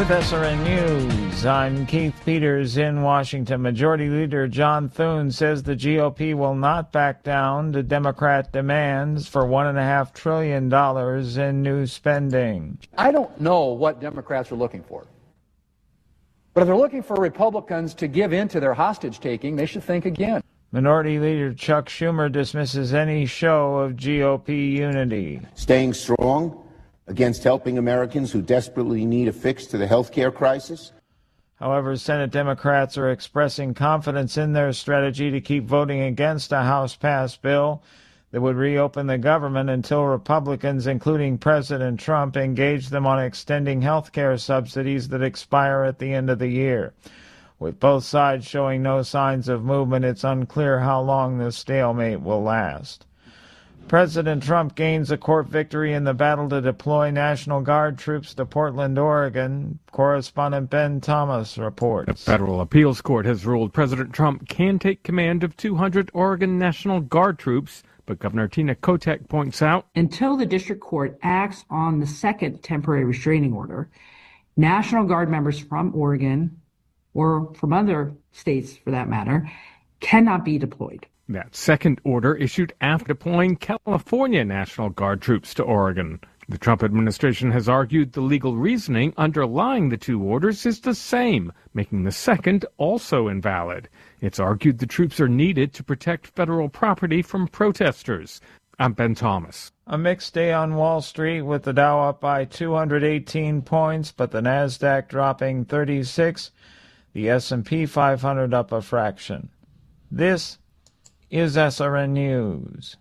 With SRN News, I'm Keith Peters in Washington. Majority Leader John Thune says the GOP will not back down to Democrat demands for $1.5 trillion in new spending. I don't know what Democrats are looking for. But if they're looking for Republicans to give in to their hostage-taking, they should think again. Minority Leader Chuck Schumer dismisses any show of GOP unity. Staying strong against helping Americans who desperately need a fix to the health care crisis. However, Senate Democrats are expressing confidence in their strategy to keep voting against a House-passed bill that would reopen the government until Republicans, including President Trump, engage them on extending health care subsidies that expire at the end of the year. With both sides showing no signs of movement, it's unclear how long this stalemate will last. President Trump gains a court victory in the battle to deploy National Guard troops to Portland, Oregon. Correspondent Ben Thomas reports. The federal appeals court has ruled President Trump can take command of 200 Oregon National Guard troops, but Governor Tina Kotek points out, until the district court acts on the second temporary restraining order, National Guard members from Oregon, or from other states for that matter, cannot be deployed. That second order issued after deploying California National Guard troops to Oregon. The Trump administration has argued the legal reasoning underlying the two orders is the same, making the second also invalid. It's argued the troops are needed to protect federal property from protesters. I'm Ben Thomas. A mixed day on Wall Street with the Dow up by 218 points, but the Nasdaq dropping 36, the S&P 500 up a fraction. This is SRN News.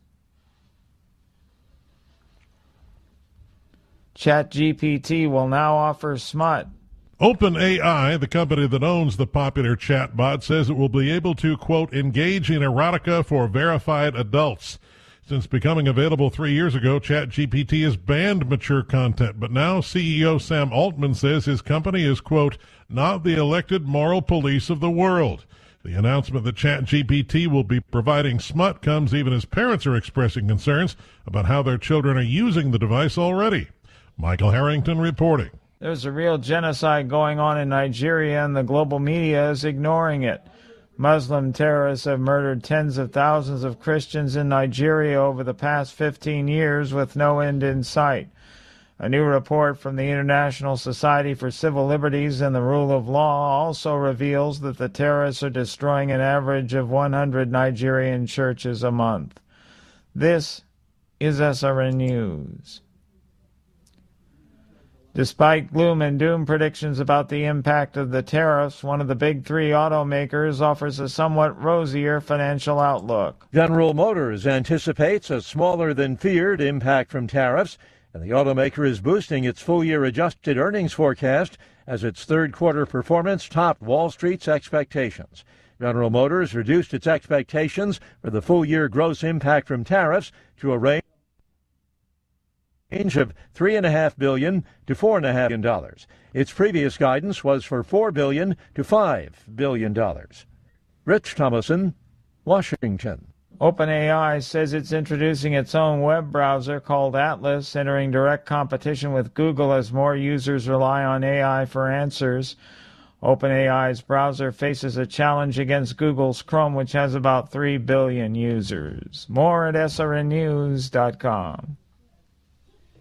ChatGPT will now offer Smut. OpenAI, the company that owns the popular chatbot, says it will be able to, quote, engage in erotica for verified adults. Since becoming available 3 years ago, ChatGPT has banned mature content, but now CEO Sam Altman says his company is, quote, not the elected moral police of the world. The announcement that ChatGPT will be providing Smut comes even as parents are expressing concerns about how their children are using the device already. Michael Harrington reporting. There's a real genocide going on in Nigeria, and the global media is ignoring it. Muslim terrorists have murdered tens of thousands of Christians in Nigeria over the past 15 years with no end in sight. A new report from the International Society for Civil Liberties and the Rule of Law also reveals that the terrorists are destroying an average of 100 Nigerian churches a month. This is SRN News. Despite gloom and doom predictions about the impact of the tariffs, one of the big three automakers offers a somewhat rosier financial outlook. General Motors anticipates a smaller than feared impact from tariffs, and the automaker is boosting its full-year adjusted earnings forecast as its third-quarter performance topped Wall Street's expectations. General Motors reduced its expectations for the full-year gross impact from tariffs to a range of $3.5 billion to $4.5 billion. Its previous guidance was for $4 billion to $5 billion. Rich Thomason, Washington. OpenAI says it's introducing its own web browser called Atlas, entering direct competition with Google as more users rely on AI for answers. OpenAI's browser faces a challenge against Google's Chrome, which has about 3 billion users. More at srnnews.com.